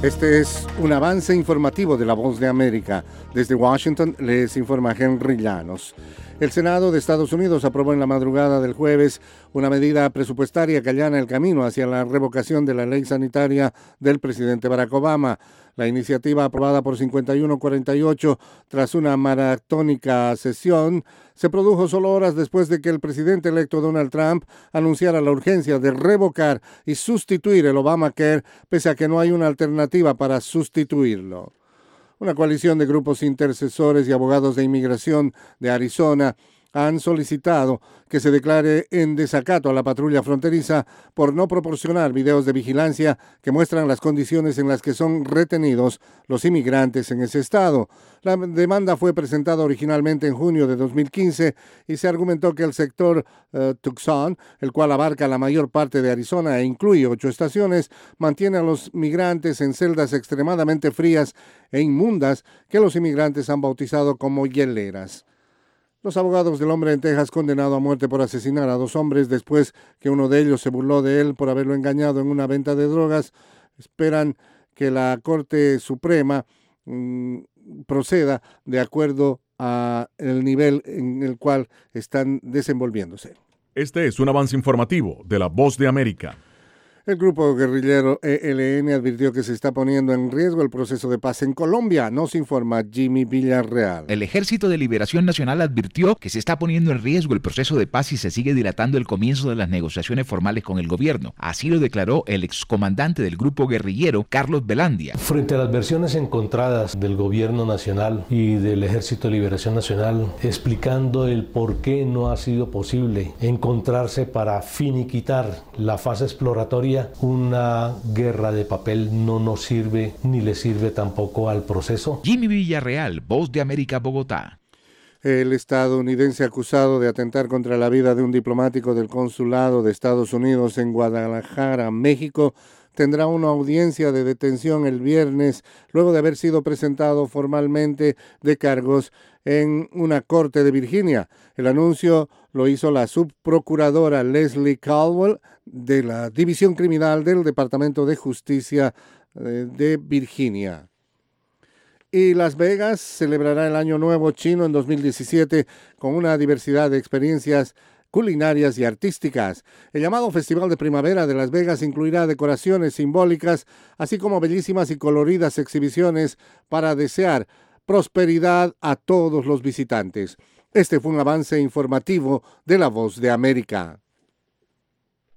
Este es un avance informativo de La Voz de América. Desde Washington les informa Henry Llanos. El Senado de Estados Unidos aprobó en la madrugada del jueves una medida presupuestaria que allana el camino hacia la revocación de la ley sanitaria del presidente Barack Obama. La iniciativa, aprobada por 51-48 tras una maratónica sesión, se produjo solo horas después de que el presidente electo Donald Trump anunciara la urgencia de revocar y sustituir el Obamacare, pese a que no hay una alternativa para sustituirlo. Una coalición de grupos intercesores y abogados de inmigración de Arizona han solicitado que se declare en desacato a la patrulla fronteriza por no proporcionar videos de vigilancia que muestran las condiciones en las que son retenidos los inmigrantes en ese estado. La demanda fue presentada originalmente en junio de 2015 y se argumentó que el sector Tucson, el cual abarca la mayor parte de Arizona e incluye 8 estaciones, mantiene a los migrantes en celdas extremadamente frías e inmundas que los inmigrantes han bautizado como hieleras. Los abogados del hombre en Texas condenado a muerte por asesinar a 2 hombres después que uno de ellos se burló de él por haberlo engañado en una venta de drogas esperan que la Corte Suprema proceda de acuerdo al nivel en el cual están desenvolviéndose. Este es un avance informativo de La Voz de América. El grupo guerrillero ELN advirtió que se está poniendo en riesgo el proceso de paz en Colombia, nos informa Jimmy Villarreal. El Ejército de Liberación Nacional advirtió que se está poniendo en riesgo el proceso de paz y se sigue dilatando el comienzo de las negociaciones formales con el gobierno. Así lo declaró el excomandante del grupo guerrillero, Carlos Velandia. Frente a las versiones encontradas del gobierno nacional y del Ejército de Liberación Nacional, explicando el por qué no ha sido posible encontrarse para finiquitar la fase exploratoria, una guerra de papel no nos sirve ni le sirve tampoco al proceso. Jimmy Villarreal, Voz de América, Bogotá. El estadounidense acusado de atentar contra la vida de un diplomático del consulado de Estados Unidos en Guadalajara, México, tendrá una audiencia de detención el viernes, luego de haber sido presentado formalmente de cargos en una corte de Virginia. El anuncio lo hizo la subprocuradora Leslie Caldwell de la División Criminal del Departamento de Justicia de Virginia. Y Las Vegas celebrará el Año Nuevo Chino en 2017 con una diversidad de experiencias culinarias y artísticas. El llamado Festival de Primavera de Las Vegas incluirá decoraciones simbólicas, así como bellísimas y coloridas exhibiciones para desear prosperidad a todos los visitantes. Este fue un avance informativo de La Voz de América.